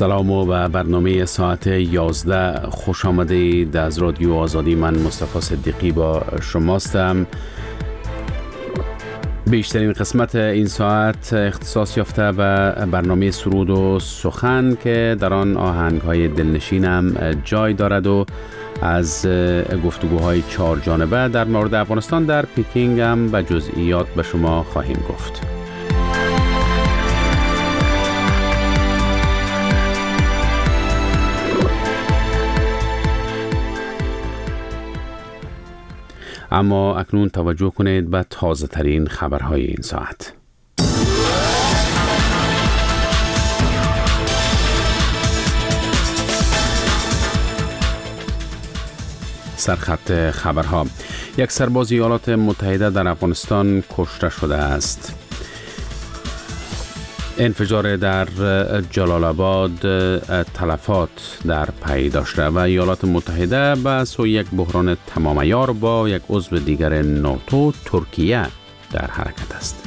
سلام و برنامه ساعت 11 خوش آمدید. از رادیو آزادی من مصطفی صدیقی با شماستم. بیشترین قسمت این ساعت اختصاص یافته به برنامه سرود و سخن که در آن آهنگ‌های دلنشین هم جای دارد و از گفتگوهای 4 جانبه در مورد افغانستان در پکینگ هم به جزئیات به شما خواهیم گفت. اما اکنون توجه کنید به تازه ترین خبرهای این ساعت. سرخط خبرها: یک سرباز ایالات متحده در افغانستان کشته شده است. انفجار در جلال آباد تلفات در پی داشته و ایالات متحده به سوی یک بحران تمام عیار با یک عضو دیگر ناتو ترکیه در حرکت است.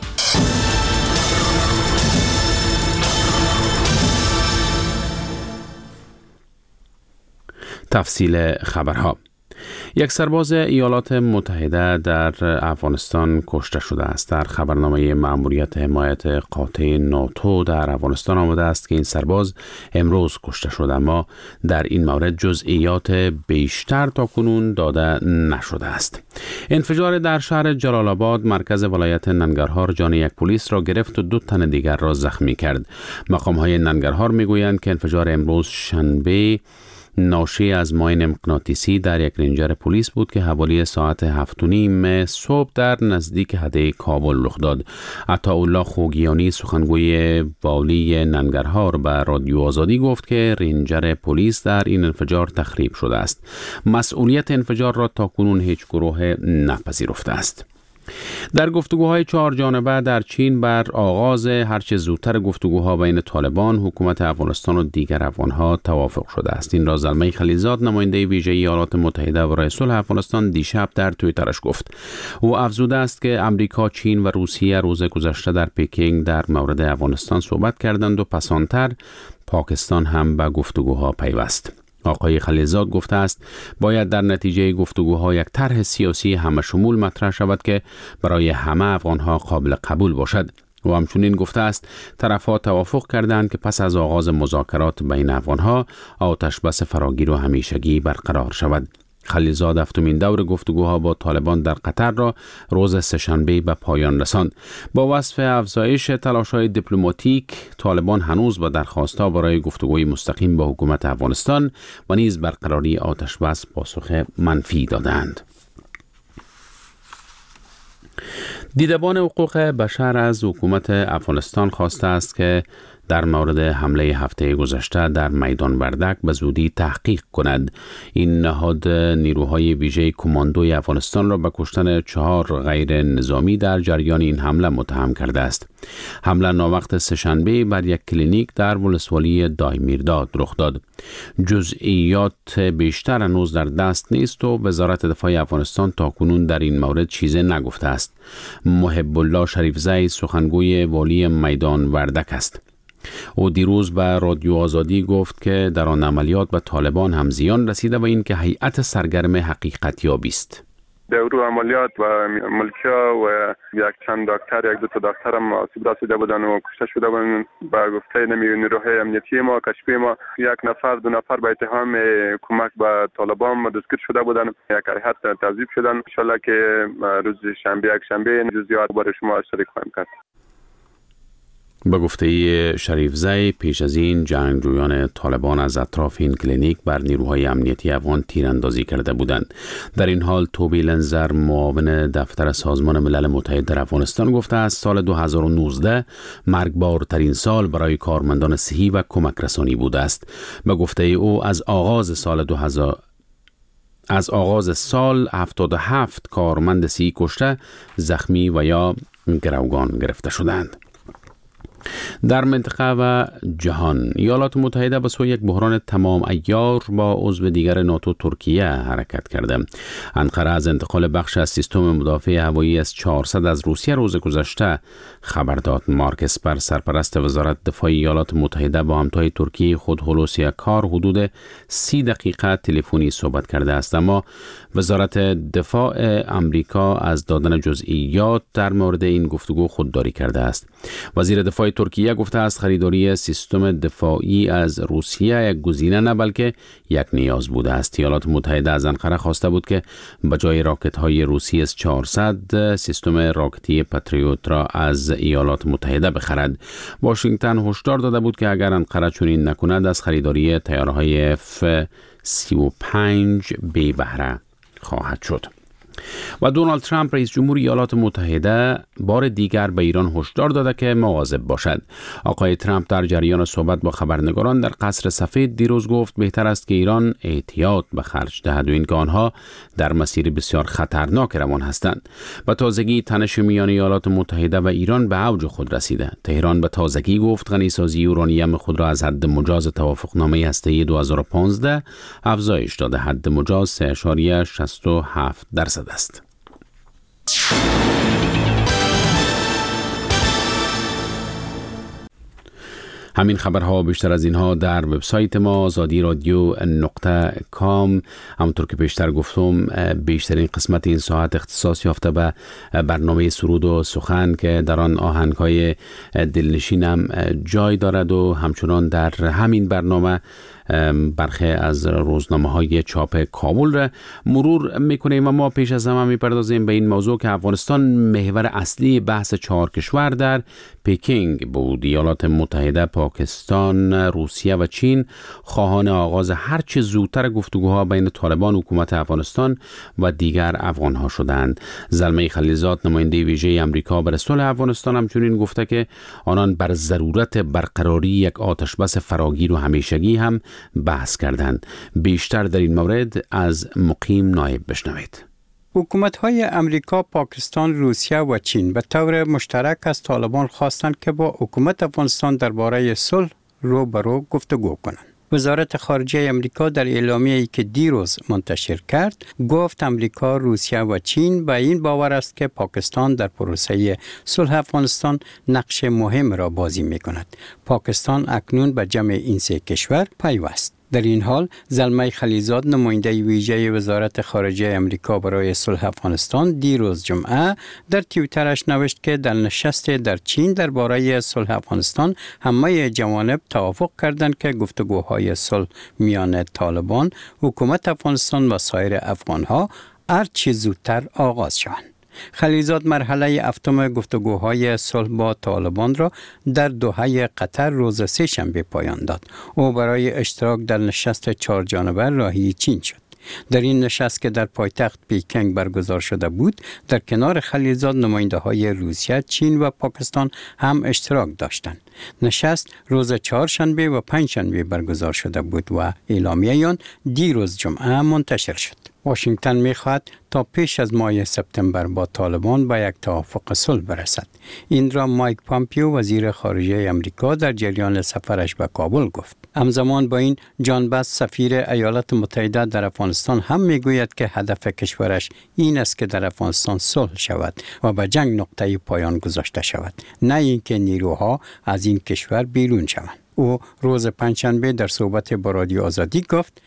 تفصیل خبرها: یک سرباز ایالات متحده در افغانستان کشته شده است. در خبرنامه مأموریت حمایت قاطع ناتو در افغانستان آمده است که این سرباز امروز کشته شد، اما در این مورد جزئیات بیشتر تاکنون داده نشده است. انفجار در شهر جلال آباد مرکز ولایت ننگرهار جان یک پلیس را گرفت و 2 تن دیگر را زخمی کرد. مقام‌های ننگرهار میگویند که انفجار امروز شنبه ناشی از ماین مغناطیسی در یک رنجر پلیس بود که حوالی ساعت 7:30 صبح در نزدیک حده کابل رخ داد. عطاالله خوگیانی سخنگوی والی ننگرهار به رادیو آزادی گفت که رنجر پلیس در این انفجار تخریب شده است. مسئولیت انفجار را تاکنون هیچ گروه نپذیرفته است. در گفتگوهای 4 جانبه در چین بر آغاز هرچه زودتر گفتگوها بین طالبان، حکومت افغانستان و دیگر افغانها توافق شده است. این را زلمه خلیلزاد، نماینده ویژه ایالات متحده برای صلح افغانستان، دیشب در توییترش گفت. او افزوده است که امریکا، چین و روسیه روز گذشته در پکینگ در مورد افغانستان صحبت کردند و پسانتر پاکستان هم به گفتگوها پیوست. آقای خلیلزاد گفته است باید در نتیجه گفتگوها یک طرح سیاسی همه شمول مطرح شود که برای همه افغانها قابل قبول باشد. و همچنین گفته است طرفها توافق کردند که پس از آغاز مذاکرات بین افغانها آتش بس فراگیر و همیشگی برقرار شود. خلیلزاد 7مین دور گفتگوها با طالبان در قطر را روز سه‌شنبه به پایان رساند. با وصف افزایش تلاش‌های دیپلماتیک، طالبان هنوز با درخواست‌ها برای گفتگوی مستقیم با حکومت افغانستان و نیز برقراری آتش بس پاسخ منفی دادند. دیدبان حقوق بشر از حکومت افغانستان خواسته است که در مورد حمله هفته گذشته در میدان وردک به زودی تحقیق کند. این نهاد نیروهای ویژه کماندوی افغانستان را به کشتن 4 غیر نظامی در جریان این حمله متهم کرده است. حمله ناوقت سه‌شنبه بر یک کلینیک در ولسوالی دایمیرداد رخ داد. جزئیات بیشتر هنوز در دست نیست و وزارت دفاع افغانستان تاکنون در این مورد چیزی نگفته است. محب الله شریفزی سخنگوی والی میدان وردک است. او دیروز به رادیو آزادی گفت که در آن عملیات به طالبان هم زیان رسیده و این که هیئت سرگرم حقیقت یابی است. در اون عملیات و ملکیا و یک چند دکتر، 1-2 تا دکتر هم آسیب رسیده بودن و کشته شده بودن. با گفته نیروهای امنیتی ما، کشفی ما، 1-2 نفر به اتهام کمک به طالبان دستگیر شده بودن. یک هیئت تذیب شدن. ان شاء الله که روز شنبه، یک شنبه جزئیات برای شما شریک خواهیم کرد. به گفته شریفزی پیش از این جنگجویان طالبان از اطراف این کلینیک بر نیروهای امنیتی افغان تیراندازی کرده بودند. در این حال توبی لنزر، معاون دفتر سازمان ملل متحد در افغانستان، گفته است سال 2019 مرگبارترین سال برای کارمندان صحی و کمک رسانی بوده است. به گفته او از آغاز سال 77 کارمند صحی کشته، زخمی و یا گروگان گرفته شدند. در منطقه و جهان، ایالات متحده به سوی یک بحران تمام عیار با عضو دیگر ناتو ترکیه حرکت کرده. انقره از انتقال بخش از سیستم مدافع هوایی S-400 از روسیه روز گذشته خبر داد. مارک اسپر، سرپرست وزارت دفاع ایالات متحده، با همتای ترکیه خود هولوسی کار حدود 30 دقیقه تلفنی صحبت کرده است، اما وزارت دفاع آمریکا از دادن جزئیات در مورد این گفتگو خودداری کرده است. وزیر دفاع ترکیه گفته است خریداری سیستم دفاعی از روسیه یک گزینه نه بلکه یک نیاز بوده است. ایالات متحده از انقره خواسته بود که به جای راکت های روسی S-400 سیستم راکتی پاتریوت را از ایالات متحده بخرد. واشنگتن هشدار داده بود که اگر انقره چنین نکند از خریداری طیاره‌های F-35 بی بهره خواهد شد. و دونالد ترامپ رئیس جمهور ایالات متحده بار دیگر به ایران هشدار داده که مواظب باشد. آقای ترامپ در جریان صحبت با خبرنگاران در قصر سفید دیروز گفت بهتر است که ایران احتیاط به خرج دهد و اینکه آنها در مسیر بسیار خطرناک روان هستند. به تازگی تنش میان ایالات متحده و ایران به اوج خود رسیده. تهران به تازگی گفت غنیسازی یورانیم خود را از حد مجاز توافقنامه هسته‌ای 2015 افزایش داده. حد مجاز 3.67% است. همین خبرها بیشتر از اینها در وبسایت ما azadi-radio.com. همونطور که بیشتر گفتم بیشترین قسمت این ساعت اختصاص یافته به برنامه سرود و سخن که در آن آهنگ‌های دلنشین هم جای دارد و همچنان در همین برنامه برخی از روزنامه‌های چاپ کابل را مرور می‌کنیم و ما پیش از همه می‌پردازیم به این موضوع که افغانستان محور اصلی بحث 4 کشور در پکینگ بود. ایالات متحده، پاکستان، روسیه و چین خواهان آغاز هرچه زودتر گفتگوها بین طالبان، حکومت افغانستان و دیگر افغان‌ها شدند. زلمه خلیلزاد، نماینده ویژه آمریکا برای صلح افغانستان، همچنین گفته که آنان بر ضرورت برقراری یک آتشبس فراگیر و همیشگی هم بحث کردند. بیشتر در این مورد از مقیم نایب بشنوید. حکومت‌های امریکا، پاکستان، روسیه و چین به طور مشترک از طالبان خواستند که با حکومت افغانستان درباره صلح روبرو گفتگو کنند. وزارت خارجه امریکا در اعلامیه‌ای که دیروز منتشر کرد گفت امریکا، روسیه و چین به این باور است که پاکستان در پروسه صلح افغانستان نقش مهم را بازی می‌کند. پاکستان اکنون به جمع این سه کشور پیوست. در این حال زلمه خلیلزاد، نماینده ویژه وزارت خارجه امریکا برای صلح افغانستان، دیروز جمعه در توییترش نوشت که در نشست در چین درباره صلح افغانستان همه جوانب توافق کردند که گفتگوهای صلح میان طالبان، حکومت افغانستان و سایر افغانها هرچه زودتر آغاز شوند. خلیلزاد مرحله هفتم گفتگوهای صلح با طالبان را در دوحه قطر روز سه‌شنبه پایان داد. او برای اشتراک در نشست 4 جانبه راهی چین شد. در این نشست که در پایتخت پکینگ برگزار شده بود، در کنار خلیلزاد نماینده‌های روسیه، چین و پاکستان هم اشتراک داشتند. نشست روز 4 شنبه و 5 شنبه برگزار شده بود و اعلامیه آن دیروز جمعه منتشر شد. واشنگتن می‌خواهد تا پیش از ماه سپتامبر با طالبان به یک توافق صلح برسد. این را مایک پامپیو، وزیر خارجه امریکا، در جریان سفرش به کابل گفت. همزمان با این، جان باس، سفیر ایالات متحده در افغانستان، هم میگوید که هدف کشورش این است که در افغانستان صلح شود و به جنگ نقطه پایان گذاشته شود، نه اینکه نیروها از این کشور بیرون شوند. او روز پنجشنبه در صحبت با رادیو آزادی گفت: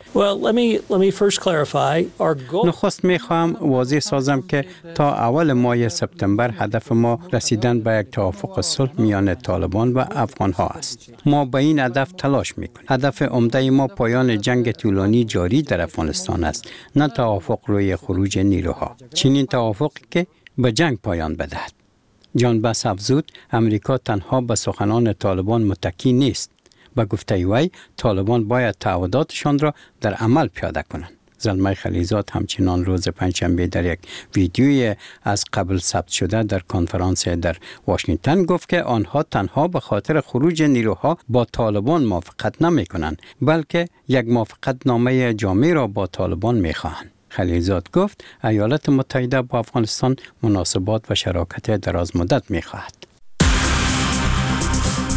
نخست میخواهم واضح سازم که تا اول ماه سپتامبر هدف ما رسیدن به یک توافق صلح میان طالبان و افغانها است. ما به این هدف تلاش میکنیم. هدف عمده ما پایان جنگ طولانی جاری در افغانستان است، نه توافق روی خروج نیروها. چنین توافقی که به جنگ پایان بدهد. جان باس افزود: امریکا تنها به سخنان طالبان متکی نیست. به گفته وی، طالبان باید تعهداتشان را در عمل پیاده کنند. زلمه خلیلزاد همچنان روز پنجشنبه در یک ویدیوی از قبل ثبت شده در کنفرانس در واشنگتن گفت که آنها تنها به خاطر خروج نیروها با طالبان موافقت نمی کنند، بلکه یک موافقت نامه جامع را با طالبان می خواهند. خلیلزاد گفت ایالات متحده با افغانستان مناسبات و شراکت دراز مدت می خواهد.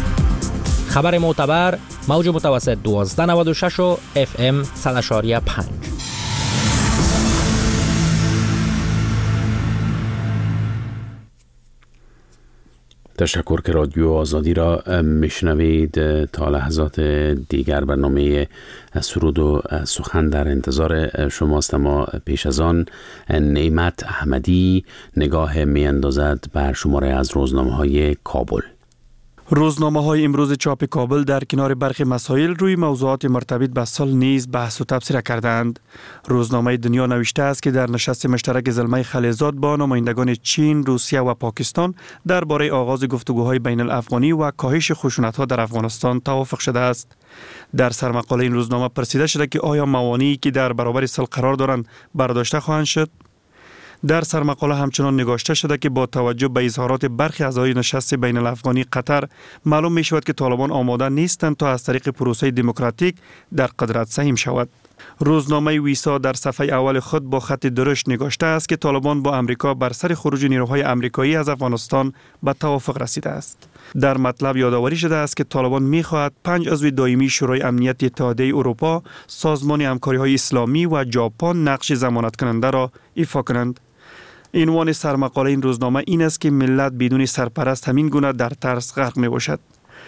خبر معتبر موج متوسط 1296 و FM 100.5. تشکر که رادیو آزادی را میشنوید. تا لحظات دیگر برنامه سرود و سخن در انتظار شماست، اما پیش از آن نعمت احمدی نگاه میاندازد بر شماره از روزنامه‌های کابل. روزنامه‌های امروز چاپ کابل در کنار برخی مسائل روی موضوعات مرتبط به صلح نیز بحث و تبصره کردند. روزنامه دنیا نوشته است که در نشست مشترک زلمه خلیزاد با نمایندگان چین، روسیه و پاکستان درباره آغاز گفتگوهای بین الافغانی و کاهش خشونت‌ها در افغانستان توافق شده است. در سرمقاله این روزنامه پرسیده شده که آیا موانعی که در برابر صلح قرار دارند برداشته خواهند شد؟ در سرمقاله همچنان نگاشته شده که با توجه به اظهارات برخی اعضای نشست بین الافغانی قطر معلوم می شود که طالبان آماده نیستند تا از طریق پروسه دموکراتیک در قدرت سهیم شود. روزنامه ویسا در صفحه اول خود با خط درشت نگاشته است که طالبان با امریکا بر سر خروج نیروهای آمریکایی از افغانستان به توافق رسیده است. در مطلب یادآوری شده است که طالبان می‌خواهد 5 عضو دائمی شورای امنیت اتحادیه اروپا، سازمان همکاری‌های اسلامی و ژاپن نقش ضمانت کننده را ایفا کنند. عنوان سرمقاله این روزنامه این است که ملت بدون سرپرست همین گونه در ترس غرق می باشد.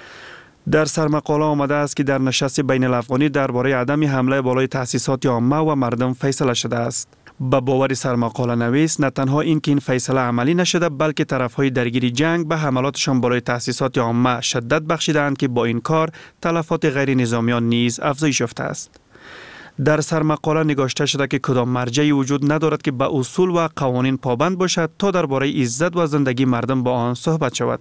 در سرمقاله آمده است که در نشست بین الافغانی درباره عدم حمله بالای تأسیسات عامه و مردم فیصله شده است. به باور سرمقاله نویس، نه تنها این که این فیصله عملی نشده، بلکه طرفهای درگیر جنگ به حملاتشان بالای تأسیسات عامه شدت بخشیدند که با این کار تلفات غیر نظامیان نیز افزایش یافته است. در سرمقاله نگاشته شده که کدام مرجعی وجود ندارد که به اصول و قوانین پابند باشد تا درباره عزت و زندگی مردم با آن صحبت شود.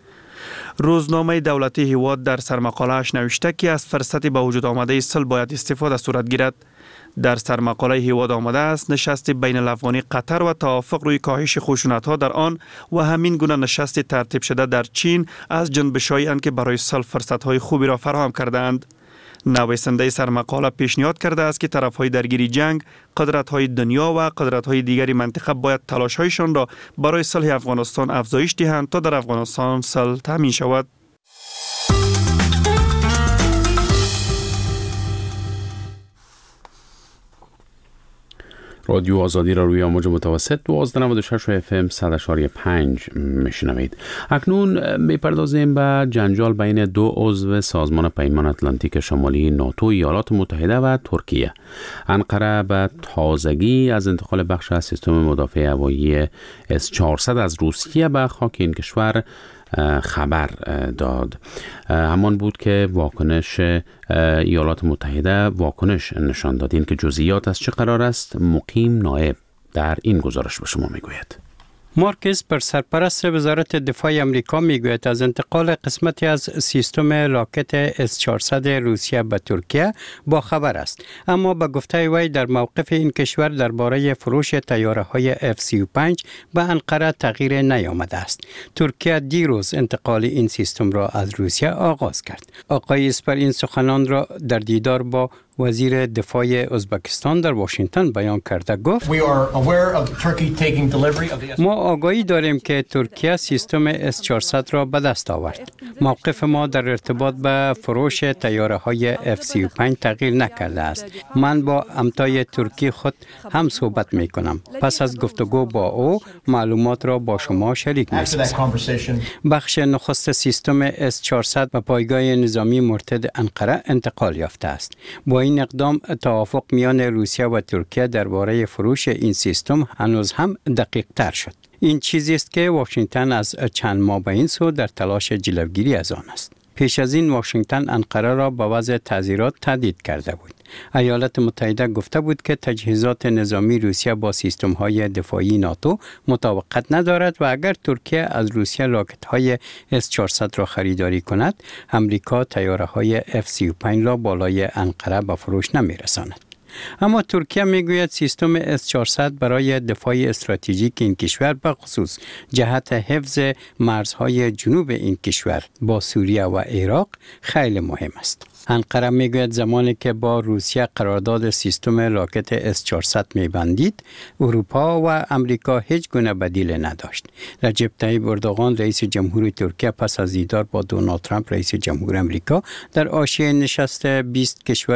روزنامه دولتی هواد در سرمقاله‌اش نوشته که از فرصت به وجود آمده صلح باید استفاده صورت گیرد. در سرمقاله هواد آمده است نشست بین الافغانی قطر و توافق روی کاهش خشونت‌ها در آن و همین گونه نشست ترتیب شده در چین از جنبش‌هایی اند که برای صلح فرصت‌های خوبی را فراهم کردند. نویسنده سرمقاله پیشنهاد کرده است که طرفهای درگیر جنگ، قدرت‌های دنیا و قدرت‌های دیگری منطقه باید تلاش‌هایشان را برای صلح افغانستان افزایش دهند تا در افغانستان صلح تامین شود. رادیو آزادی را روی موج متوسط 1296 و FM 100.5 میشنوید. اکنون میپردازیم به جنجال بین دو عضو سازمان پیمان اتلانتیک شمالی ناتو، ایالات متحده و ترکیه. انقره به تازگی از انتقال بخش از سیستم مدافع هوایی S-400 از روسیه به خاک این کشور خبر داد. همان بود که واکنش ایالات متحده واکنش نشان داد. این که جزئیات از چه قرار است مقیم نائب در این گزارش به شما میگوید. مارکس بر سرپرست وزارت دفاع امریکا میگوید از انتقال قسمتی از سیستم راکت S-400 روسیه به ترکیه با خبر است، اما به گفته وی در موقف این کشور درباره فروش طیاره‌های F-35 به انقره تغییر نیامده است. ترکیه دیروز انتقال این سیستم را از روسیه آغاز کرد. آقای اسپر این سخنان را در دیدار با وزیر دفاع ازبکستان در واشنگتن بیان کرده گفت ما آگاهی داریم که ترکیه سیستم S-400 را به دست آورد. موقف ما در ارتباط به فروش طیاره‌های F-35 تغییر نکرده است. من با همتای ترکی خود هم صحبت می کنم. پس از گفتگو با او معلومات را با شما شریک می سازم. بخش نخست سیستم S-400 به پایگاه نظامی مرتد انقره انتقال یافته است. با این اقدام توافق میان روسیه و ترکیه درباره فروش این سیستم هنوز هم دقیق تر شد. این چیزی است که واشنگتن از چند ماه به این سو در تلاش جلوگیری از آن است. پیش از این واشنگتن انقره را به وضع تعزیرات تهدید کرده بود. ایالات متحده گفته بود که تجهیزات نظامی روسیه با سیستم‌های دفاعی ناتو مطابقت ندارد و اگر ترکیه از روسیه راکت‌های S-400 را خریداری کند، امریکا طیاره‌های F-35 را بالای انقره به فروش نمی‌رساند. اما ترکیه میگوید سیستم S-400 برای دفاع استراتژیک این کشور به خصوص جهت حفظ مرزهای جنوب این کشور با سوریه و عراق خیلی مهم است. انقره میگوید زمانی که با روسیه قرارداد سیستم راکت S-400 میبندید، اروپا و امریکا هیچ گونه بدیل نداشت. رجب طیب اردوغان رئیس جمهوری ترکیه پس از دیدار با دونالد ترامپ رئیس جمهور امریکا در حاشیه نشست 20 کشور